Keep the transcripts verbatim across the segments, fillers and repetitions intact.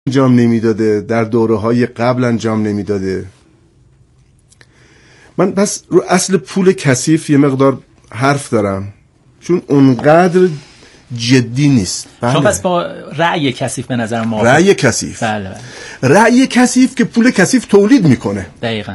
انجام نمیداده، در دوره‌های قبل انجام نمیداده. من بس رو اصل پول کثیف یه مقدار حرف دارم، چون اونقدر جدی نیست. بله. شما پس با رأی کثیف به نظر ما رأی کثیف بله بله. رأی کثیف که پول کثیف تولید میکنه. دقیقاً.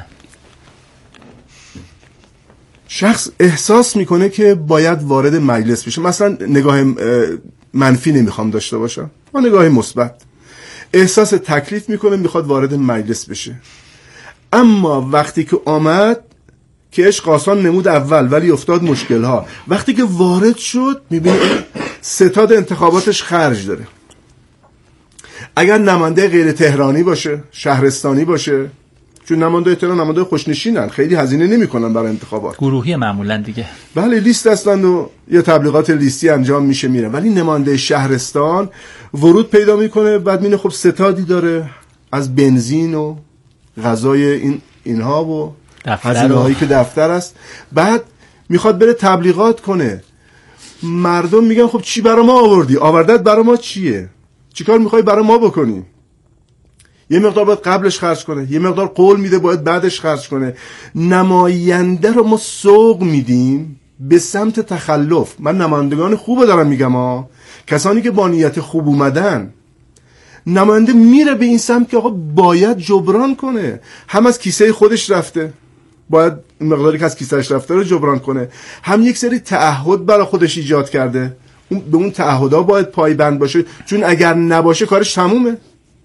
شخص احساس میکنه که باید وارد مجلس بشه. مثلا نگاه منفی نمیخوام داشته باشم، با نگاه مثبت احساس تکلیف میکنه، میخواد وارد مجلس بشه. اما وقتی که آمد که عشق آسان نمود اول ولی افتاد مشکل ها، وقتی که وارد شد میبینه ستاد انتخاباتش خرج داره. اگر نماینده غیر تهرانی باشه، شهرستانی باشه، چون نماینده تهران نماینده خوشنشینن، خیلی هزینه نمیکنن برای انتخابات، گروهی معمولا دیگه، بله لیست هستن و یه تبلیغات لیستی انجام میشه میره. ولی نماینده شهرستان ورود پیدا میکنه، بعد میبینه خب ستادی داره از بنزین و غذای این اینها و هزینه هایی که دفتر است، بعد میخواد بره تبلیغات کنه. مردم میگن خب چی برای ما آوردی؟ آوردت برای ما چیه؟ چیکار میخوای برای ما بکنی؟ یه مقدار باید قبلش خرج کنه، یه مقدار قول میده باید بعدش خرج کنه. نماینده رو ما سوق میدیم به سمت تخلف. من نمایندگان خوب دارم میگم ها، کسانی که با نیت خوب اومدن. نماینده میره به این سمت که آقا باید جبران کنه، هم از کیسه خودش رفته، باید مقداری که از کیسهش رفته رو جبران کنه، هم یک سری تعهد برای خودش ایجاد کرده، اون به اون تعهدها باید پایبند باشه، چون اگر نباشه کارش تمومه.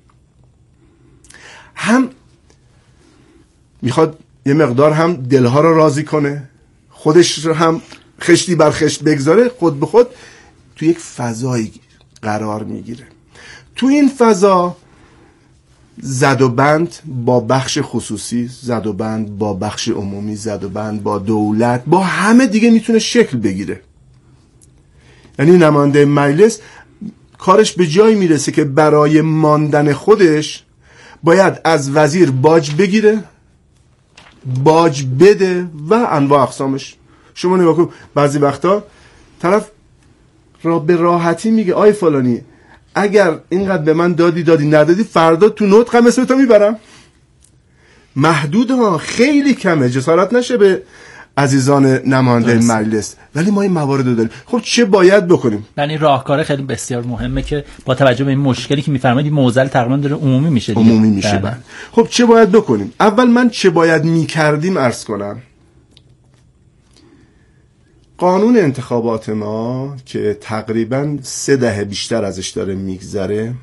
هم میخواد یه مقدار هم دلها رو راضی کنه، خودش هم خشتی بر خشت بگذاره، خود به خود تو یک فضایی قرار میگیره. تو این فضا زد و بند با بخش خصوصی، زد و بند با بخش عمومی، زد و بند با دولت، با همه دیگه میتونه شکل بگیره. یعنی نماینده مجلس کارش به جایی میرسه که برای ماندن خودش باید از وزیر باج بگیره، باج بده و انواع اقسامش. شما نگاه کن بعضی وقتا طرف را به راحتی میگه آی فلانی اگر اینقدر به من دادی دادی ندادی فردا تو نوت هم اسم تو میبرم. محدود ها، خیلی کمه، جسارت نشه به عزیزان نماینده مجلس، ولی ما این موارد رو داریم. خب چه باید بکنیم؟ یعنی راهکار خیلی بسیار مهمه که با توجه به این مشکلی که میفرمایید موزل تقریبا داره عمومی میشه دیگه. عمومی میشه بله. خب چه باید بکنیم؟ اول من چه باید میکردیم عرض کنم. قانون انتخابات ما که تقریبا سه دهه بیشتر ازش داره میگذره،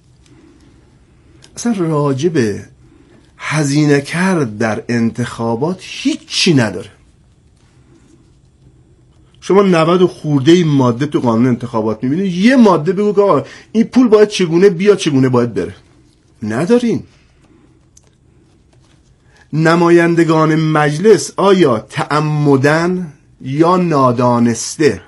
اصلا راجع به هزینه کرد در انتخابات هیچی نداره. شما نود خورده ماده تو قانون انتخابات میبینید، یه ماده بگو که آقا این پول باید چگونه بیاد چگونه باید بره، ندارین. نمایندگان مجلس آیا تعمدن یا نادانسته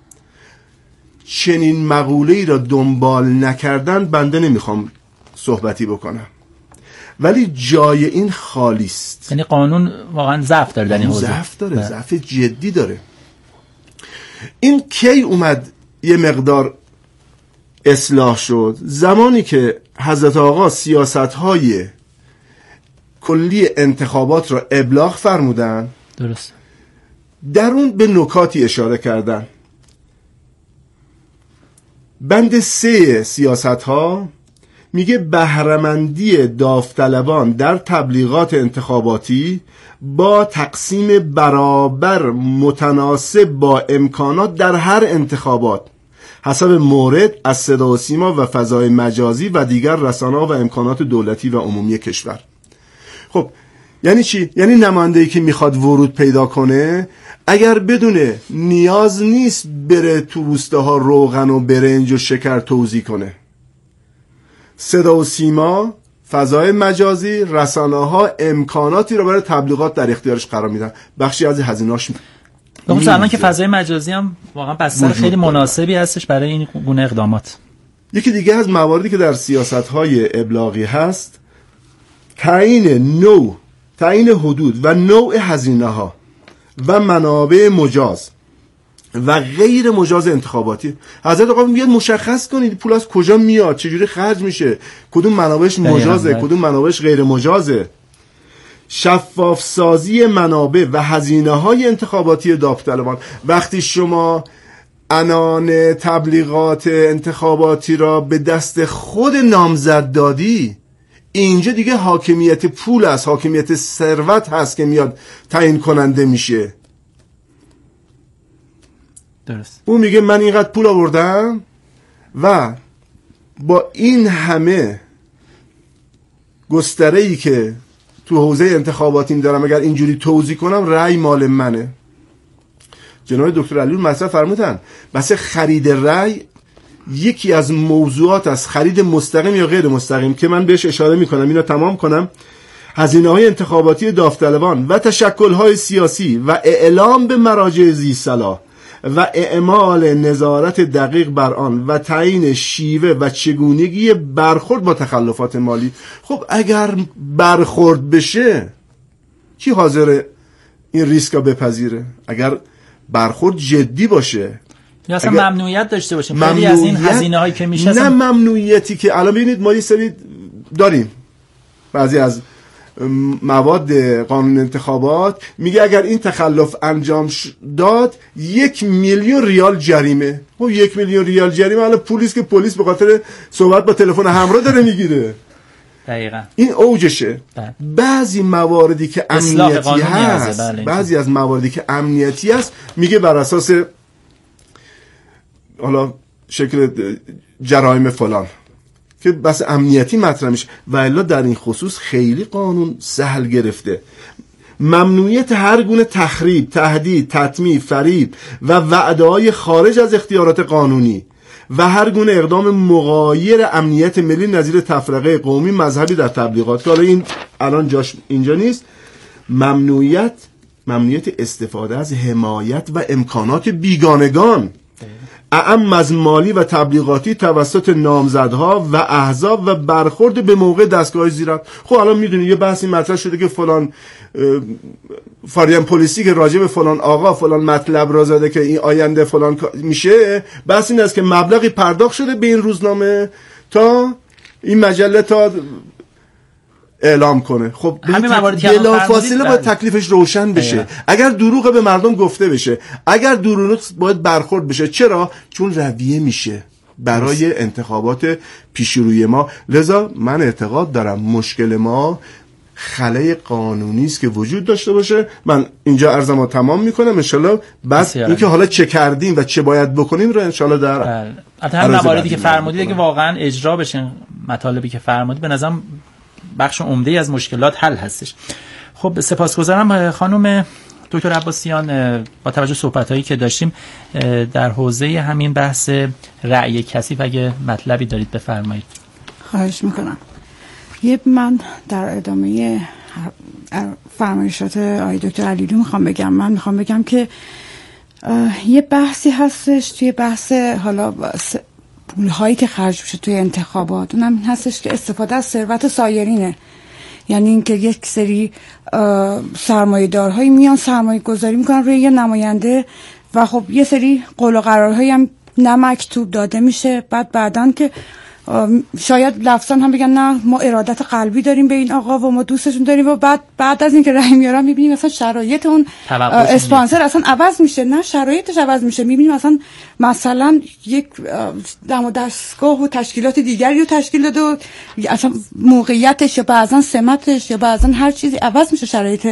چنین مقوله‌ای را دنبال نکردن؟ بنده نمیخوام صحبتی بکنم، ولی جای این خالی است. یعنی قانون واقعا ضعف داره در این حوزه، ضعف داره، ضعف جدی داره. این کی اومد یه مقدار اصلاح شد؟ زمانی که حضرت آقا سیاست‌های کلی انتخابات را ابلاغ فرمودن، درست، در اون به نکاتی اشاره کردن. بند سه سیاست‌ها میگه بهره‌مندی داوطلبان در تبلیغات انتخاباتی با تقسیم برابر متناسب با امکانات در هر انتخابات حسب مورد از صدا و سیما و فضای مجازی و دیگر رسانه‌ها و امکانات دولتی و عمومی کشور. خب یعنی چی؟ یعنی نماینده‌ای که میخواد ورود پیدا کنه اگر بدونه نیاز نیست بره تو روستاها روغن و برنج و شکر توزیع کنه، صدا و سیما، فضای مجازی، رسانه‌ها امکاناتی رو برای تبلیغات در اختیارش قرار میدن، بخشی از هزینه‌اش بخصوص الان که فضای مجازی هم واقعا بستر خیلی مناسبی هستش برای این گونه اقدامات. یکی دیگه از مواردی که در سیاست‌های ابلاغی هست تعیین نوع، تعیین حدود و نوع هزینه‌ها و منابع مجاز و غیر مجاز انتخاباتی. حضرت آقا میگه مشخص کنید پول از کجا میاد، چجوری خرج میشه، کدوم منابعش مجازه، کدوم منابعش غیر مجازه. شفاف سازی منابع و هزینه‌های انتخاباتی داوطلبان. وقتی شما عنان تبلیغات انتخاباتی را به دست خود نامزد دادی، اینجا دیگه حاکمیت پول است، حاکمیت ثروت هست که میاد تعیین کننده میشه. درست. اون میگه من اینقدر پول آوردم و با این همه گستره‌ای که تو حوزه انتخاباتیم دارم، اگر اینجوری توزیع کنم رأی مال منه. جناب دکتر علیون مطرح فرمودن بس خرید رأی یکی از موضوعات از خرید مستقیم یا غیر مستقیم که من بهش اشاره میکنم، اینو تمام کنم. هزینه‌های انتخاباتی داوطلبان و تشکل‌های سیاسی و اعلام به مراجع ذی‌صلاح و اعمال نظارت دقیق بر آن و تعیین شیوه و چگونگی برخورد با تخلفات مالی. خب اگر برخورد بشه کی حاضر این ریسک را بپذیره؟ اگر برخورد جدی باشه یا اصلا ممنوعیت داشته باشیم خیلی از این هزینه هایی که میشه، نه ممنوعیتی که الان ببینید ما یه سری داریم، بعضی از مواد قانون انتخابات میگه اگر این تخلف انجام داد یک میلیون ریال جریمه. خب یک میلیون ریال جریمه الان پلیس که پلیس به خاطر صحبت با تلفن همراه داره میگیره. دقیقاً این اوجشه. بعضی مواردی که امنیتی هست، بعضی از مواردی که امنیتی هست میگه بر اساس حالا شکل جرایم فلان که بس امنیتی مطرح میشه و الا در این خصوص خیلی قانون سهل گرفته. ممنوعیت هر گونه تخریب، تهدید، تطمیع، فریب و وعده‌های خارج از اختیارات قانونی و هر گونه اقدام مغایر امنیت ملی نظیر تفرقه قومی مذهبی در تبلیغات که حالا این الان جاش اینجا نیست. ممنوعیت ممنوعیت استفاده از حمایت و امکانات بیگانگان اعم از مالی و تبلیغاتی توسط نامزدها و احزاب و برخورد به موقع دستگاه زیرت. خب الان میدونید یه بحثی مطرح شده که فلان فاریم پلیسی که راجع به فلان آقا فلان مطلب را زده که این آینده فلان میشه، بحث این است که مبلغی پرداخت شده به این روزنامه تا این مجله تا اعلام کنه. خب بلا فاصله باید تکلیفش روشن بشه. ایه. اگر دروغ به مردم گفته بشه، اگر دروغ باید برخورد بشه. چرا؟ چون رویه میشه برای بس. انتخابات پیشروی ما. لذا من اعتقاد دارم مشکل ما خلأ قانونی است که وجود داشته باشه. من اینجا عرضمو تمام میکنم، ان شاءالله بعد اینکه حالا چه کردیم و چه باید بکنیم رو ان شاءالله در البته هم مواردی که فرمودید که واقعا اجرا بشه، مطالبی که فرمودید به نظرم بخش عمده‌ای از مشکلات حل هستش. خب سپاسگزارم خانم دکتر عباسیان. با توجه صحبت‌هایی که داشتیم در حوزه همین بحث رأی کثیف اگه مطلبی دارید بفرمایید. خواهش میکنم. یه من در ادامه فرمایشات آقای دکتر علیلو میخوام بگم من میخوام بگم که یه بحثی هستش توی بحث حالا پولهایی که خرج میشه توی انتخابات، اونم این هستش که استفاده از ثروت سایرینه. یعنی اینکه یک سری سرمایه دارهایی میان سرمایه گذاری میکنن روی یه نماینده و خب یه سری قول و قرارهایی هم نه مکتوب داده میشه، بعد بعدن که شاید لفظاً هم بگن نه ما ارادت قلبی داریم به این آقا و ما دوستشون داریم و بعد بعد از اینکه رأی میارن میبینیم مثلا شرایط اون اسپانسر اصلا عوض میشه، نه شرایطش عوض میشه. میبینیم مثلا مثلا یک دم و دستگاه و تشکیلات دیگری رو تشکیل داده و اصلا موقعیتش یا بعضا سمتش یا بعضا هر چیزی عوض میشه، شرایط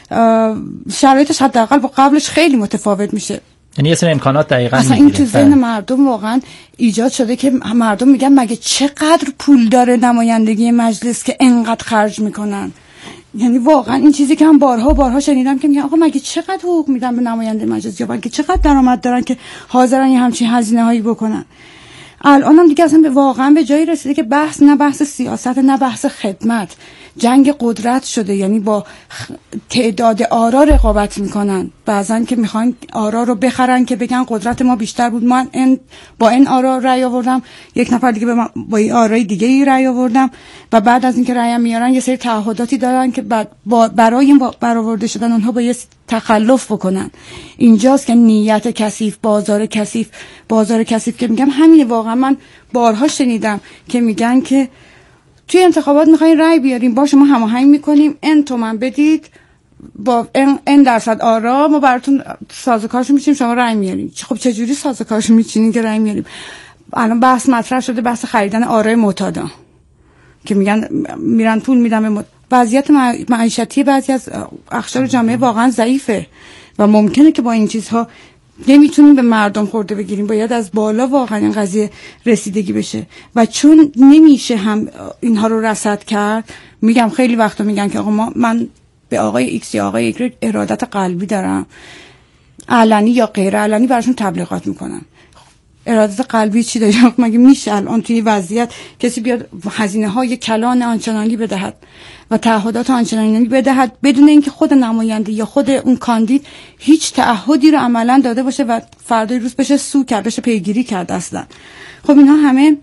شرایطش حداقل با قبلش خیلی متفاوت میشه. یعنی یه سری امکانات دقیقاً اصلا این تو ذهن مردم واقعا ایجاد شده که مردم میگن مگه چقدر پول داره نمایندگی مجلس که انقدر خرج میکنن. یعنی واقعا این چیزی که هم بارها بارها شنیدم که میگن آقا مگه چقدر حقوق میدن به نماینده مجلس یا مگه چقدر درآمد دارن که حاضرن یه همچین هزینه هایی بکنن. الان هم دیگه اصلا واقعا به جایی رسیده که بحث نه بحث سیاست نه بحث خدمت، جنگ قدرت شده. یعنی با تعداد آرا رقابت میکنن، بعضن که میخوان آرا رو بخرن که بگن قدرت ما بیشتر بود، من این با این آرا رأی آوردم، یک نفر دیگه با این آرای دیگه ای رأی آوردم و بعد از اینکه رأی میارن یه سری تعهداتی دارن که بعد برای این برآورده شدن اونها با یه تخلف بکنن. اینجاست که نیت کثیف، بازار کثیف، بازار کثیف که میگم همین. واقعا من بارها شنیدم که میگن که توی انتخابات میخواین رأی بیاریم، باشه ما هماهنگ میکنیم، ان تومن بدید با ان درصد آرا ما براتون سازوکارشو میچینیم، شما رأی میارین. خب چه جوری سازوکارشو میچینین که رأی میاریم؟ الان بحث مطرح شده، بحث خریدن آرای معتادا که میگن میرن پول میدن به مد... وضعیت معیشتی بعضی از اقشار جامعه واقعا ضعیفه و ممکنه که با این چیزها نمیتونیم به مردم خورده بگیریم. باید از بالا واقعا این قضیه رسیدگی بشه و چون نمیشه هم اینها رو رصد کرد. میگم خیلی وقتا میگن که آقا ما من به آقای ایکس یا آقای ایگرگ ارادت قلبی دارم، علنی یا غیر علنی براشون تبلیغات میکنم. ارادت قلبی چی داره؟ مگه میشه الان توی وضعیت کسی بیاد هزینه های کلان آنچنانی بدهد و تعهدات آنچنانی بدهد بدون اینکه خود نماینده یا خود اون کاندید هیچ تعهدی رو عملا داده باشه و فردای روز بشه سو کرد، بشه پیگیری کرد اصلا؟ خب اینها همه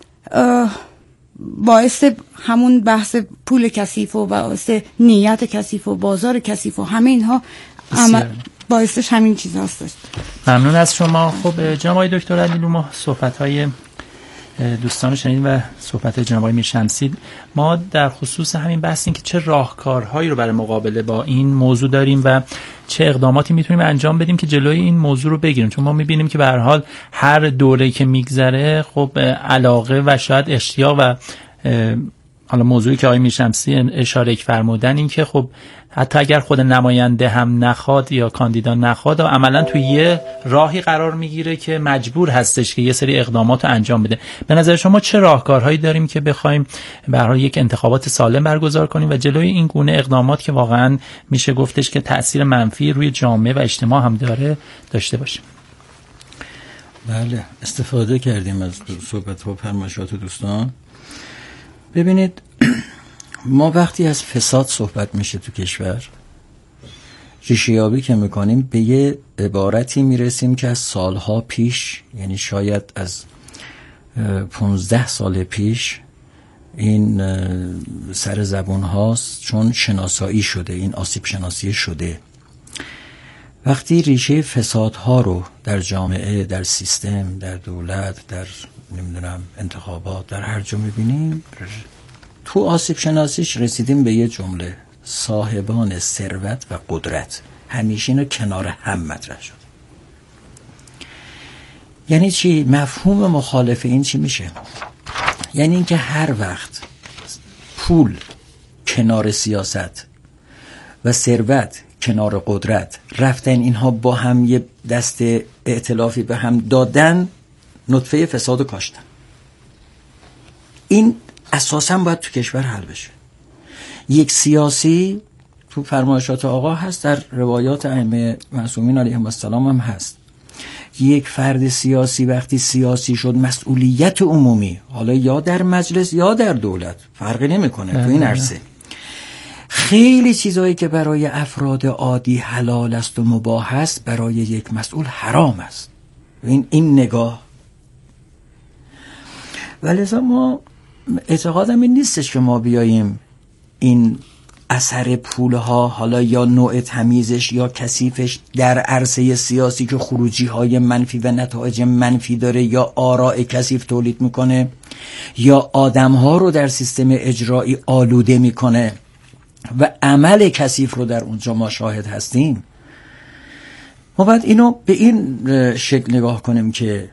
باعث همون بحث پول کثیف و باعث نیت کثیف و بازار کثیف و همه اینها عمل باعثش همین چیز هستش. ممنون از شما. خب جناب آقای دکتر علیلو، ما صحبت‌های دوستان رو شنیدیم و صحبت جناب آقای میرشمسی. ما در خصوص همین بحث این که چه راهکارهایی رو برای مقابله با این موضوع داریم و چه اقداماتی میتونیم انجام بدیم که جلوی این موضوع رو بگیریم، چون ما میبینیم که به هر حال هر دوره که میگذره خب علاقه و شاید اشتیاق و حالا موضوعی که آقای میرشمسی اشاره فرمودن این که خب حتی اگر خود نماینده هم نخواد یا کاندیدا نخواد و عملا توی یه راهی قرار میگیره که مجبور هستش که یه سری اقدامات رو انجام بده. به نظر شما چه راهکارهایی داریم که بخوایم به هر حال یک انتخابات سالم برگزار کنیم و جلوی این گونه اقدامات که واقعا میشه گفتش که تأثیر منفی روی جامعه و اجتماع هم داره داشته باشیم؟ بله، استفاده کردیم از صحبت و فرمایشات دوستان. ببینید، ما وقتی از فساد صحبت میشه تو کشور، ریشه‌یابی که میکنیم به یه عبارتی میرسیم که از سالها پیش، یعنی شاید از پونزده سال پیش این سر زبون هاست، چون شناسایی شده، این آسیب شناسی شده. وقتی ریشه فسادها رو در جامعه، در سیستم، در دولت، در نمیدونم انتخابات، در هر جا میبینیم، تو آسیب شناسیش رسیدیم به یه جمله: صاحبان ثروت و قدرت. همیشه اینو کنار هم مطرح شد. یعنی چی؟ مفهوم مخالف این چی میشه؟ یعنی اینکه هر وقت پول کنار سیاست و ثروت کنار قدرت رفتن، اینها با هم یه دست ائتلافی به هم دادن، نطفه فساد کاشتن. این اساساً باید تو کشور حل بشه. یک سیاسی، تو فرمایشات آقا هست، در روایات ائمه معصومین علیهم السلام هم هست، یک فرد سیاسی وقتی سیاسی شد، مسئولیت عمومی، حالا یا در مجلس یا در دولت، فرقی نمیکنه، تو این عرصه خیلی چیزایی که برای افراد عادی حلال است و مباح است، برای یک مسئول حرام است. این این نگاه. ولذا ما اعتقادم این نیستش که ما بیاییم این اثر پولها، حالا یا نوع تمیزش یا کثیفش، در عرصه سیاسی که خروجی های منفی و نتایج منفی داره، یا آراء کثیف تولید میکنه، یا آدم ها رو در سیستم اجرایی آلوده میکنه و عمل کثیف رو در اونجا ما شاهد هستیم. ما باید اینو به این شکل نگاه کنیم که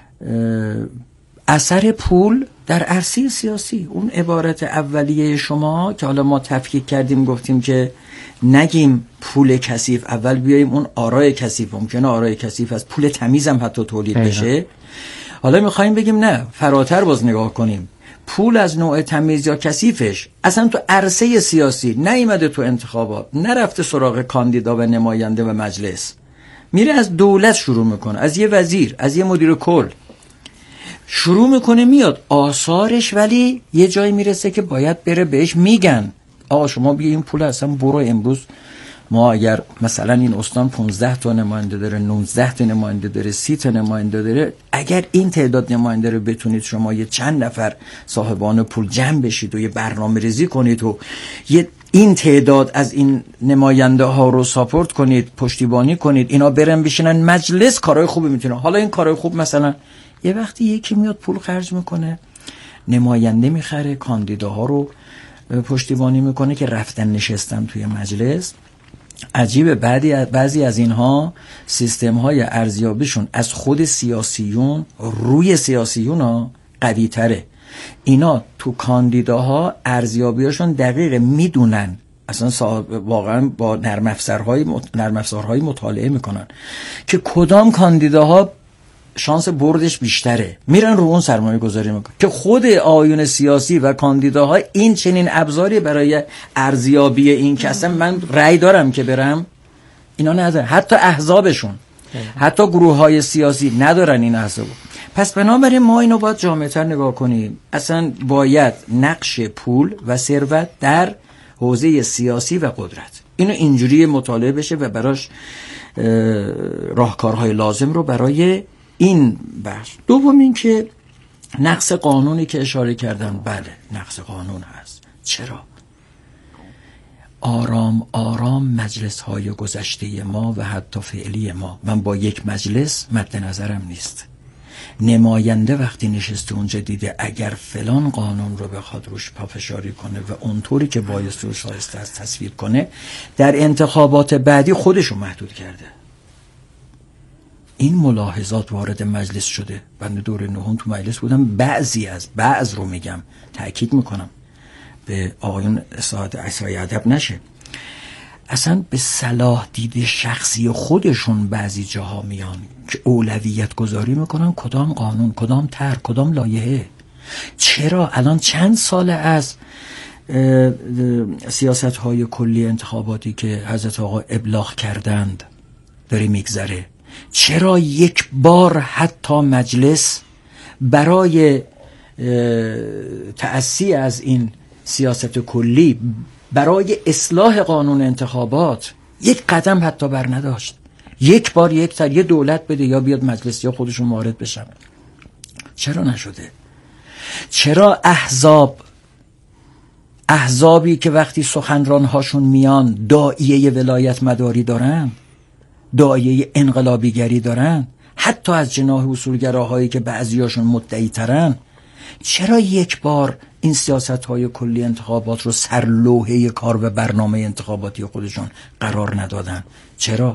اثر پول در عرصه سیاسی، اون عبارت اولیه شما که حالا ما تفکیک کردیم، گفتیم که نگیم پول کثیف، اول بیاییم اون آرای کثیف، ممکنه آرای کثیف از پول تمیز هم حتی تولید بشه. حالا میخوایم بگیم نه، فراتر باز نگاه کنیم، پول از نوع تمیز یا کثیفش اصلا تو عرصه سیاسی نیامده، تو انتخابات نرفته سراغ کاندیدا و نماینده و مجلس، میره از دولت شروع میکنه، از یه وزیر، از یه مدیر کل شروع میکنه میاد، آثارش ولی یه جایی میرسه که باید بره بهش میگن آقا شما بیا این پول اصلا برو، امروز ما اگر مثلا این استان پانزده تا نماینده داره، نوزده تا نماینده داره، سی تا نماینده داره، اگر این تعداد نماینده رو بتونید شما یه چند نفر صاحبان پول جمع بشید و یه برنامه ریزی کنید و یه این تعداد از این نماینده ها رو ساپورت کنید، پشتیبانی کنید، اینا برن بشینن مجلس، کارهای خوبی میتونه. حالا این کارهای خوب مثلا یه وقتی یکی میاد پول خرج میکنه، نماینده میخره، کاندیداها رو پشتیبانی میکنه که رفتن نشستن توی مجلس. عجیبه بعضی بعضی از اینها سیستم های ارزیابیشون از خود سیاسیون روی سیاسیون ها قوی تره. اینا تو کاندیداها ارزیابیاشون دقیقه، میدونن اصلا واقعا با نرم افزارهای نرم افزارهای مطالعه میکنن که کدام کاندیداها شانس بردش بیشتره، میرن رو اون سرمایه گذاری میکنن که خود آیون سیاسی و کاندیداها این چنین ابزاری برای ارزیابی این که اصلا من رأی دارم که برم، اینا ندارن. حتی احزابشون حتی گروه های سیاسی ندارن این احزاب. پس بنابراین ما اینو باید جامع‌تر نگاه کنیم. اصلا باید نقش پول و ثروت در حوزه سیاسی و قدرت اینو اینجوری مطالعه بشه و براش راهکارهای لازم رو برای این بحث. دوم این که نقص قانونی که اشاره کردن، بله نقص قانون هست. چرا؟ آرام آرام مجلس های گذشته ما و حتی فعلی ما، من با یک مجلس مد نظرم نیست. نماینده وقتی نشسته اونجا دیده اگر فلان قانون رو بخواد روش پافشاری کنه و اونطوری که بایست روش شایسته از تصویب کنه، در انتخابات بعدی خودشو محدود کرده. این ملاحظات وارد مجلس شده. بنده دور نهم تو مجلس بودم، بعضی از بعض رو میگم، تأکید میکنم به آقایون اسای ادب نشه، اصلا به صلاح دید شخصی خودشون بعضی جاها میان که اولویت گذاری میکنن کدام قانون، کدام طرح، کدام لایحه. چرا الان چند ساله از سیاست های کلی انتخاباتی که حضرت آقا ابلاغ کردند داره میگذره؟ چرا یک بار حتی مجلس برای تأسی از این سیاست کلی، برای اصلاح قانون انتخابات یک قدم حتی بر نداشت؟ یک بار یک تر یه دولت بده یا بیاد مجلس یا خودشون وارد بشن. چرا نشده؟ چرا احزاب احزابی که وقتی سخنرانهاشون میان داعیه ولایت مداری دارن، داعیه انقلابیگری دارن، حتی از جناح اصولگراهایی که بعضیاشون مدعی ترن، چرا یک بار این سیاست‌های کلی انتخابات رو سرلوحه کار و برنامه انتخاباتی خودشون قرار ندادن؟ چرا؟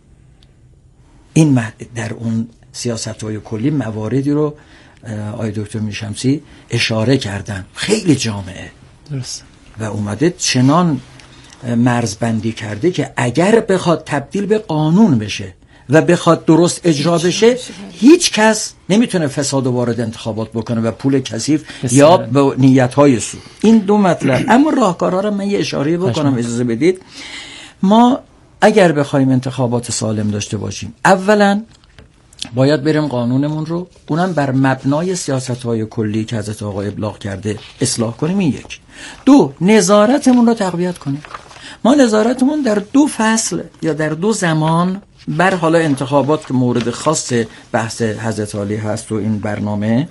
این در اون سیاست‌های کلی مواردی رو آقای دکتر میرشمسی اشاره کردن، خیلی جامعه درست و اومده چنان مرزبندی کرده که اگر بخواد تبدیل به قانون بشه و بخواد درست اجرا بشه، هیچ کس نمیتونه فساد وارد انتخابات بکنه و پول کثیف یا به نیت‌های سو. این دو مطلب. اما راهکارها رو من یه اشاره بکنم، اجازه بدید. ما اگر بخوایم انتخابات سالم داشته باشیم، اولا باید بریم قانونمون رو، اونم بر مبنای سیاست‌های کلی که حضرت آقا ابلاغ کرده اصلاح کنیم. این یک. دو، نظارتمون رو تقویت کنیم. ما نظارتمون در دو فصل یا در دو زمان بر حالا انتخابات که مورد خاص بحث حضرت علی هست و این برنامه،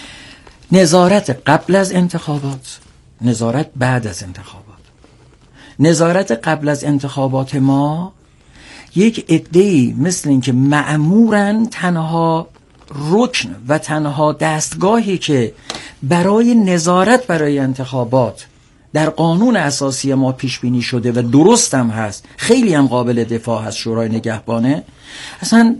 نظارت قبل از انتخابات، نظارت بعد از انتخابات. نظارت قبل از انتخابات ما یک عده‌ای مثل این که مأمورن تنها رکن و تنها دستگاهی که برای نظارت برای انتخابات در قانون اساسی ما پیش بینی شده و درست هم هست، خیلی هم قابل دفاع هست، شورای نگهبانه. اصلا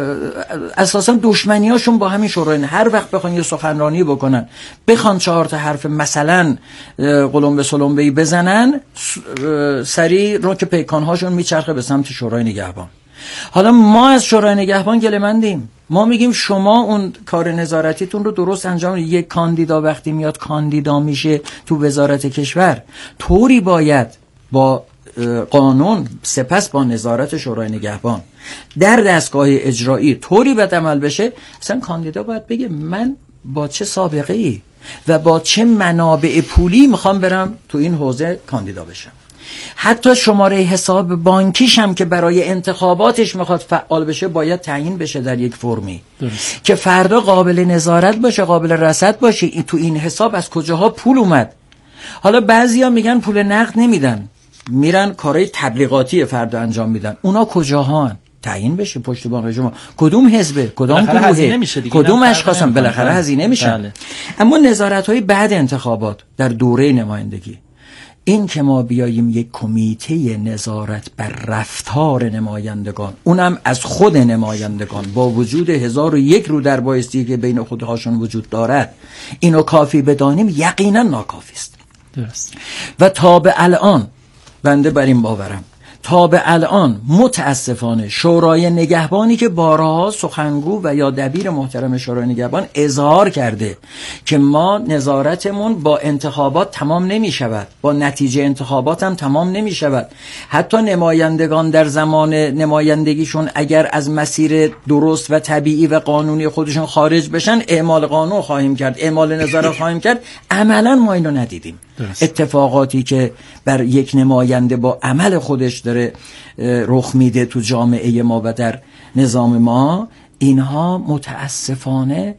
اساسا دشمنیاشون با همین شورای، هر وقت بخوان یه سخنرانی بکنن، بخوان چهار تا حرف مثلا قلمبه سلمبه‌ای بزنن، سریع رو که پیکانهاشون میچرخه به سمت شورای نگهبان. حالا ما از شورای نگهبان گله‌مندیم، ما میگیم شما اون کار نظارتیتون رو درست انجام بدید. یک کاندیدا وقتی میاد کاندیدا میشه تو وزارت کشور، طوری باید با قانون سپس با نظارت شورای نگهبان در دستگاه اجرایی طوری باید عمل بشه. اصلا کاندیدا باید بگه من با چه سابقه ای و با چه منابع پولی میخوام برم تو این حوزه کاندیدا بشم. حتی شماره حساب بانکیش هم که برای انتخاباتش میخواد فعال بشه باید تعیین بشه در یک فرمی درست. که فردا قابل نظارت باشه، قابل رصد باشه. این تو این حساب از کجاها پول اومد. حالا بعضیا میگن پول نقد نمیدن، میرن کارهای تبلیغاتی فردا انجام میدن. اونا کجاهان؟ تعیین بشه پشت بانک شما کدوم حزبه، کدوم گروهه، کدوم اشخاصن، بالاخره هزینه میشن. بله. اما نظارت‌های بعد انتخابات در دوره نمایندگی، این که ما بیاییم یک کمیته نظارت بر رفتار نمایندگان، اونم از خود نمایندگان، با وجود هزار و یک رو در بایستی که بین خودهاشون وجود دارد، اینو کافی بدانیم، یقینا ناکافی است. درست. و تا به الان بنده بر این باورم، تا به الان متاسفانه شورای نگهبانی که بارها سخنگو و یا دبیر محترم شورای نگهبان اظهار کرده که ما نظارتمون با انتخابات تمام نمی شود، با نتیجه انتخابات هم تمام نمی شود، حتی نمایندگان در زمان نمایندگیشون اگر از مسیر درست و طبیعی و قانونی خودشون خارج بشن اعمال قانون خواهیم کرد، اعمال نظارت خواهیم کرد. عملا ما اینو ندیدیم. درست. اتفاقاتی که بر یک نماینده با عمل خودش داره رخ میده تو جامعه ما و در نظام ما، اینها متاسفانه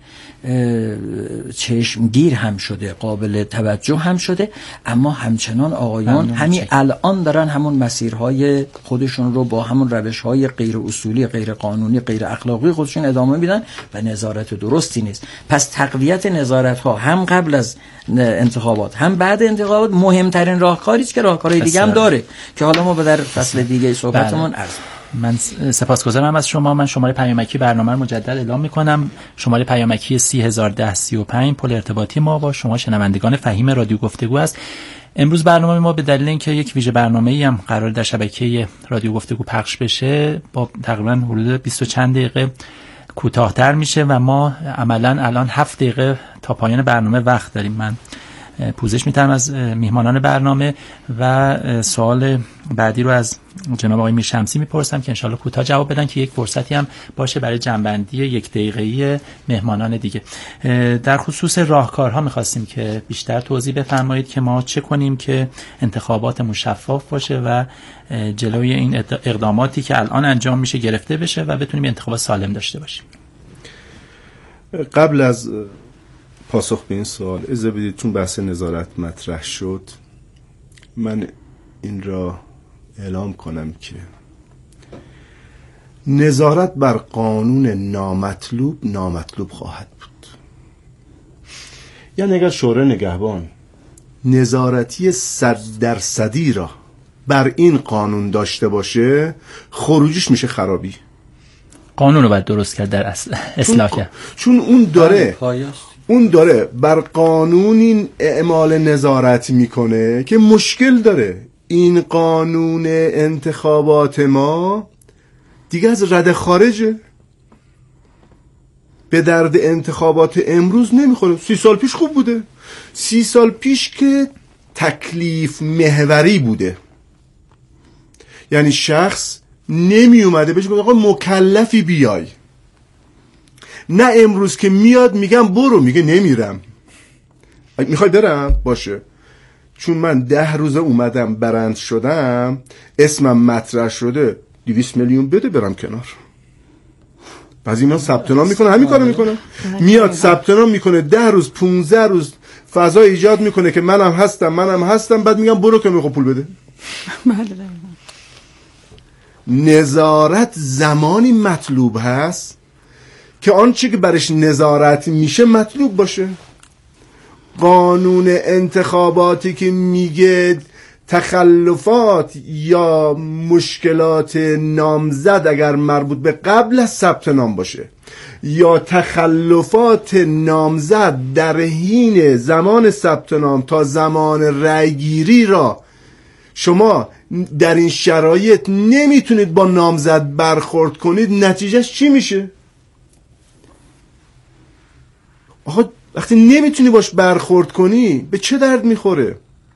چشمگیر هم شده، قابل توجه هم شده، اما همچنان آقایان همین الان دارن همون مسیرهای خودشون رو با همون روشهای غیر اصولی، غیر قانونی، غیر اخلاقی خودشون ادامه میدن و نظارت درستی نیست. پس تقویت نظارت ها هم قبل از انتخابات هم بعد انتخابات مهمترین راهکاری است که راهکارهای دیگه هم داره که حالا ما در فصل دیگه صحبتمون عرض. من سپاسگزارم از شما. من شماره پیامکی برنامه رو مجدد اعلام میکنم. شماره پیامکی سی هزار و ده سی و پنج پل ارتباطی ما با شما شنوندگان فهیم رادیو گفتگو است. امروز برنامه ما به دلیل اینکه یک ویژه برنامه‌ای هم قرار در شبکه رادیو گفتگو پخش بشه با تقریبا حدود بیست و چند دقیقه کوتاه‌تر میشه و ما عملاً الان هفت دقیقه تا پایان برنامه وقت داریم. من پوزش می‌کنم از میهمانان برنامه و سوال بعدی رو از جناب آقای میرشمسی میپرسم که انشالله کوتاه جواب بدن که یک فرصتی هم باشه برای جنبندی یک دقیقه‌ای مهمانان دیگه. در خصوص راهکارها می‌خواستیم که بیشتر توضیح بفرمایید که ما چه کنیم که انتخاباتمون شفاف باشه و جلوی این اقداماتی که الان انجام میشه گرفته بشه و بتونیم انتخابات سالم داشته باشیم. قبل از پاسخ به این سوال اجازه بدید، چون بحث نظارت مطرح شد، من این را اعلام کنم که نظارت بر قانون نامطلوب نامطلوب خواهد بود. یعنی اگر شورای نگهبان نظارتی صد درصدی را بر این قانون داشته باشه، خروجش میشه خرابی. قانون رو باید درست کرد، در اصل اصلاح کرد، چون اون داره اون داره بر قانونی اعمال نظارت میکنه که مشکل داره. این قانون انتخابات ما دیگه از رده خارجه، به درد انتخابات امروز نمیخوره. سی سال پیش خوب بوده، سی سال پیش که تکلیف محوری بوده، یعنی شخص نمی اومده بهش بگه آقا مکلفی بیای، نه امروز که میاد میگم برو، میگه نمیرم. میخوای برم؟ باشه، چون من ده روزه اومدم برند شدم، اسمم مطرح شده، دویست میلیون بده برم کنار. بعضی من ثبت نام میکنه، همین کارو میکنه، میاد ثبت نام میکنه، ده روز پونزده روز فضا ایجاد میکنه که منم هستم منم هستم بعد میگم برو که میخوام پول بده. نظارت زمانی مطلوب هست که آنچه که برش نظارت میشه مطلوب باشه. قانون انتخاباتی که میگه تخلفات یا مشکلات نامزد اگر مربوط به قبل از ثبت نام باشه یا تخلفات نامزد در حین زمان ثبت نام تا زمان رأیگیری را شما در این شرایط نمیتونید با نامزد برخورد کنید، نتیجهش چی میشه؟ آقا وقتی نمیتونی باش برخورد کنی به چه درد میخوره؟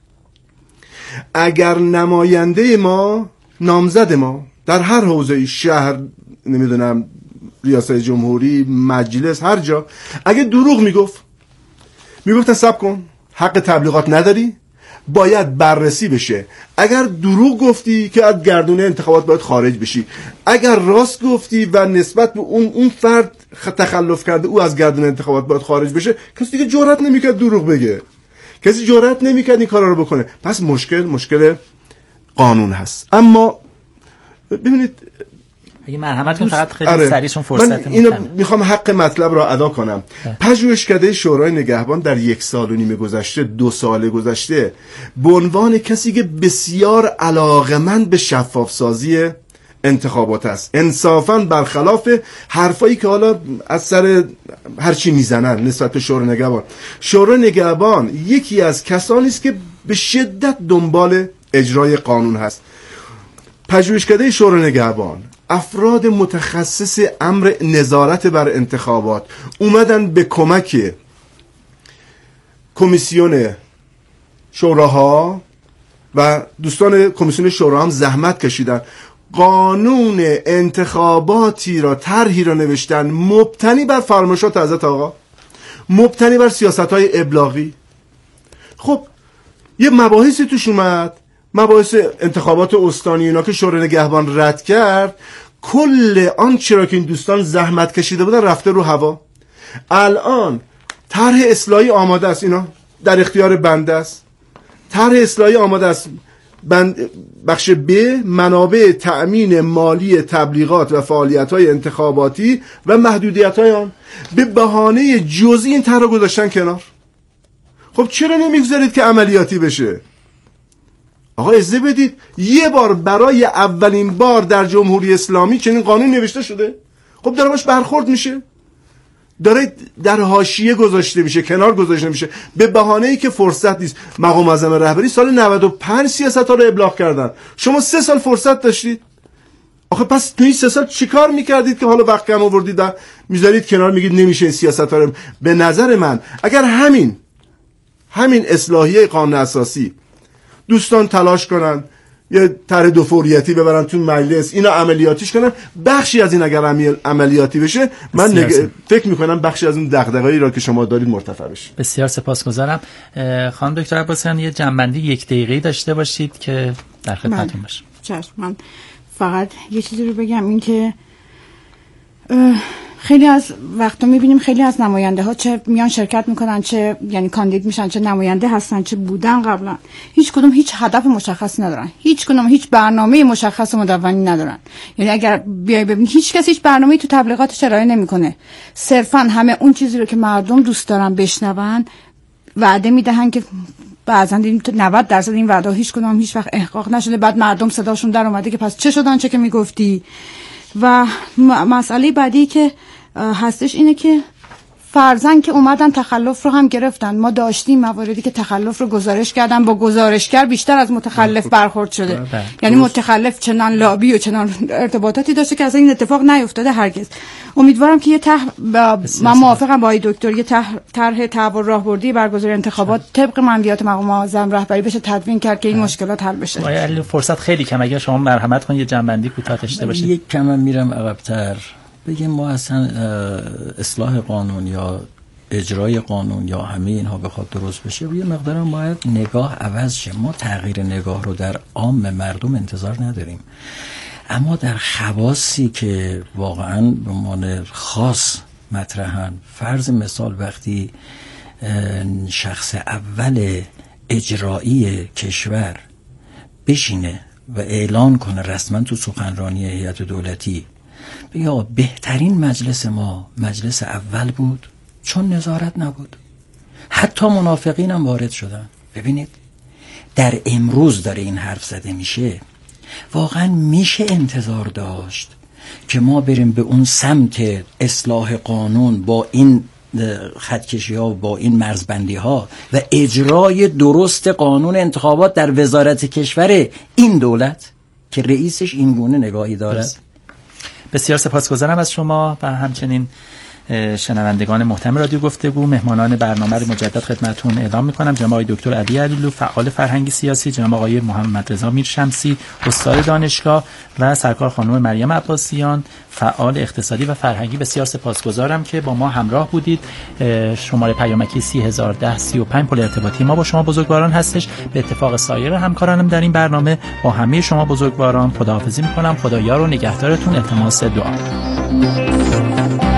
اگر نماینده ما، نامزد ما در هر حوزه، شهر، نمیدونم ریاست جمهوری، مجلس، هر جا، اگه دروغ میگفت میگفتن صبر کن حق تبلیغات نداری، باید بررسی بشه. اگر دروغ گفتی که از گردونه انتخابات باید خارج بشی، اگر راست گفتی و نسبت به اون اون فرد تخلف کرده او از گردونه انتخابات باید خارج بشه، کسی دیگه جرئت نمیکنه دروغ بگه. کسی جرئت نمی‌کرد این کارا رو بکنه. پس مشکل مشکل قانون هست. اما ببینید اگه مرحمت کنید فقط خیلی آره. سریعشون فرصت من اینو میخوام حق مطلب را ادا کنم. پژوهشکده شورای نگهبان در یک سال و نیم گذشته، دو سال گذشته، به عنوان کسی که بسیار علاقه‌مند به شفاف سازی انتخابات است، انصافاً برخلاف حرفایی که حالا از سر هر چی میزنن نسبت به شورای نگهبان، شورای نگهبان یکی از کسانی است که به شدت دنبال اجرای قانون هست. پژوهشکده شورای نگهبان، افراد متخصص امر نظارت بر انتخابات اومدن به کمک کمیسیون شوراها و دوستان کمیسیون شورا هم زحمت کشیدن، قانون انتخاباتی را، طرحی را نوشتن مبتنی بر فرمایشات حضرت آقا، مبتنی بر سیاست‌های ابلاغی. خب یه مباحثی توش اومد، مباحث انتخابات استانی، اینا که شورای نگهبان رد کرد، کل آنچه را که این دوستان زحمت کشیده بودن رفته رو هوا. الان طرح اصلاحی آماده است، اینا در اختیار بنده است. طرح اصلاحی آماده است، بند بخش ب، منابع تأمین مالی تبلیغات و فعالیت‌های انتخاباتی و محدودیت‌های آن، به بهانه جزئی این طرح رو گذاشتن کنار. خب چرا نمیگذارید که عملیاتی بشه؟ آقا اجازه بدید، یه بار برای اولین بار در جمهوری اسلامی چنین قانون نوشته شده. خب داره باش برخورد میشه، داره در حاشیه گذاشته میشه، کنار گذاشته میشه، به بهانه‌ای که فرصت نیست. مقام معظم رهبری سال نود و پنج سیاست‌ها رو ابلاغ کردن، شما سه سال فرصت داشتید. آخه پس تو این سه سال چیکار میکردید که حالا وقت کم آوردید و میذارید کنار، میگید نمیشه این سیاست‌ها رو؟ به نظر من اگر همین همین اصلاحیه قانون اساسی دوستان تلاش کنن، یه طرح دو فوریتی ببرن تو مجلس، اینا عملیاتیش کنن، بخشی از این اگر عملیاتی بشه، من نگ... فکر میکنم بخشی از اون دغدغه‌ای را که شما دارید مرتفع بشه. بسیار سپاسگزارم. خانم دکتر عباسیان، یه جنبندی یک دقیقه‌ای داشته باشید که در خدمتتون باشم. چشم. من فقط یه چیزی رو بگم، این که خیلی از وقتا میبینیم خیلی از نماینده ها چه میان شرکت میکنن، چه یعنی کاندید میشن، چه نماینده هستن، چه بودن قبلا، هیچ کدوم هیچ هدف مشخصی ندارن، هیچ کدوم هیچ برنامه مشخص و مدونی ندارن. یعنی اگر بیای ببینی هیچ کس هیچ برنامه‌ای تو تبلیغاتش ارائه نمیکنه، صرفا همه اون چیزی رو که مردم دوست دارن بشنون وعده میدهن که بعضا دیدیم نود درصد این وعده هیچ کدوم هیچ وقت احقاق نشده. بعد مردم صداشون در اومده که پس چه شدن چه که میگفتی. و مسئله بعدی که هستش اینه که فرضاً که اومدن تخلف رو هم گرفتن. ما داشتیم مواردی که تخلف رو گزارش کردن، با گزارشگر بیشتر از متخلف برخورد شده. یعنی متخلف چنان لابی و چنان ارتباطاتی داشته که اصلا این اتفاق نیفتاده هرگز. امیدوارم که یه طرح، من موافقم با دکتر، یه طرح تحول راهبردی برگزاری انتخابات طبق منویات مقام معظم رهبری بشه تدوین کرد که این مشکلات حل بشه. ولی فرصت خیلی کم، اگه شما مرحمت کنید یه جنبندی کوتاه داشته باشید. یک کم میرم عقب‌تر، بگیم ما اصلا اصلاح قانون یا اجرای قانون یا همه اینها بخواد درست بشه، یه مقدار باید نگاه عوض شه. ما تغییر نگاه رو در عام مردم انتظار نداریم، اما در خواصی که واقعا به عنوان خاص مطرحن، فرض مثال وقتی شخص اول اجرایی کشور بشینه و اعلان کنه رسما تو سخنرانی هیئت دولتی، بیا بهترین مجلس ما مجلس اول بود چون نظارت نبود، حتی منافقین هم وارد شدن. ببینید در امروز داره این حرف زده میشه، واقعا میشه انتظار داشت که ما بریم به اون سمت اصلاح قانون با این خطکشی ها و با این مرزبندی ها و اجرای درست قانون انتخابات در وزارت کشور این دولت که رئیسش این گونه نگاهی دارد. بسیار سپاسگزارم از شما و همچنین شنوندگان محترم رادیو گفتگو. مهمانان برنامه رو مجدد خدمتتون اعلام می‌کنم: جناب آقای دکتر علی علیلو، فعال فرهنگی سیاسی، جناب آقای محمد رضا میرشمسی، استاد دانشگاه، و سرکار خانم مریم عباسیان، فعال اقتصادی و فرهنگی. بسیار سپاسگزارم که با ما همراه بودید. شماره پیامکی سی هزار و ده سی و پنج پل ارتباطی ما با شما بزرگواران هستش. به اتفاق سایر همکارانم در این برنامه با همه شما بزرگواران خداحافظی می‌کنم. خدا یار و نگهدارتون. التماس دعا.